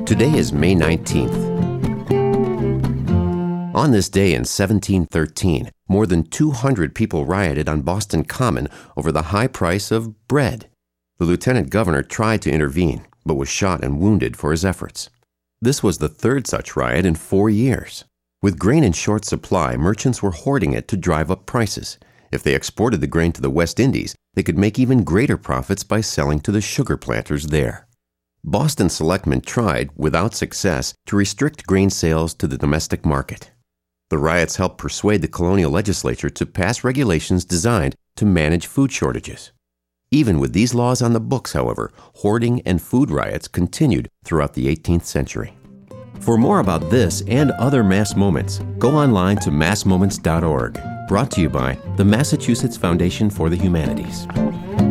Today is May 19th. On this day in 1713, more than 200 people rioted on Boston Common over the high price of bread. The lieutenant governor tried to intervene, but was shot and wounded for his efforts. This was the third such riot in 4 years. With grain in short supply, merchants were hoarding it to drive up prices. If they exported the grain to the West Indies, they could make even greater profits by selling to the sugar planters there. Boston selectmen tried, without success, to restrict grain sales to the domestic market. The riots helped persuade the colonial legislature to pass regulations designed to manage food shortages. Even with these laws on the books, however, hoarding and food riots continued throughout the 18th century. For more about this and other mass moments, go online to massmoments.org. Brought to you by the Massachusetts Foundation for the Humanities.